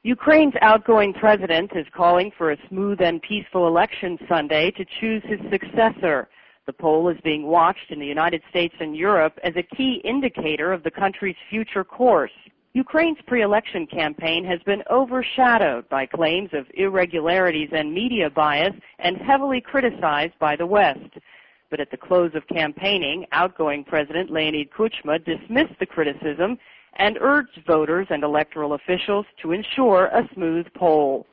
Ukraine's outgoing president is calling for a smooth and peaceful election Sunday to choose his successor. The poll is being watched in the United States and Europe as a key indicator of the country's future course. Ukraine's pre-election campaign has been overshadowed by claims of irregularities and media bias and heavily criticized by the West. But at the close of campaigning, outgoing President Leonid Kuchma dismissed the criticism and urged voters and electoral officials to ensure a smooth poll.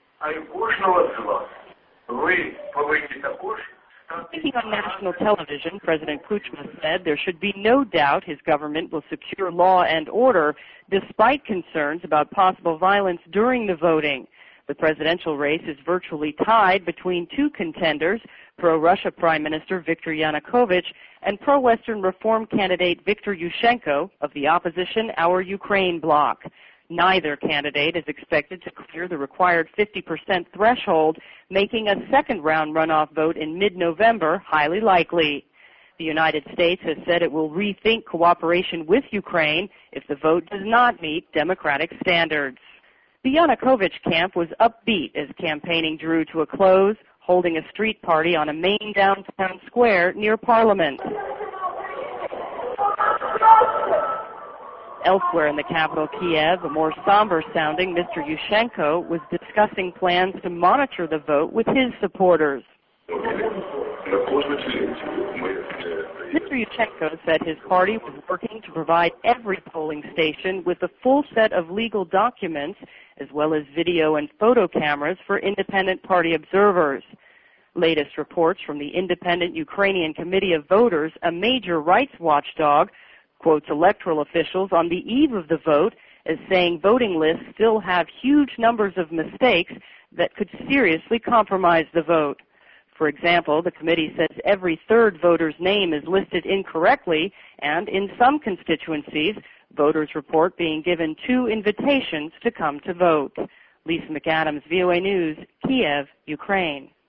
Speaking on national television, President Kuchma said there should be no doubt his government will secure law and order despite concerns about possible violence during the voting. The presidential race is virtually tied between two contenders, pro-Russia Prime Minister Viktor Yanukovych and pro-Western reform candidate Viktor Yushchenko of the opposition Our Ukraine bloc. Neither candidate is expected to clear the required 50% threshold, making a second-round runoff vote in mid-November highly likely. The United States has said it will rethink cooperation with Ukraine if the vote does not meet democratic standards. The Yanukovych camp was upbeat as campaigning drew to a close, holding a street party on a main downtown square near Parliament. Elsewhere in the capital, Kiev, a more somber-sounding Mr. Yushchenko was discussing plans to monitor the vote with his supporters. Mr. Yushchenko said his party was working to provide every polling station with a full set of legal documents as well as video and photo cameras for independent party observers. Latest reports from the Independent Ukrainian Committee of Voters, a major rights watchdog, quotes electoral officials on the eve of the vote as saying voting lists still have huge numbers of mistakes that could seriously compromise the vote. For example, the committee says every third voter's name is listed incorrectly, and in some constituencies, voters report being given 2 invitations to come to vote. Lisa McAdams, VOA News, Kiev, Ukraine.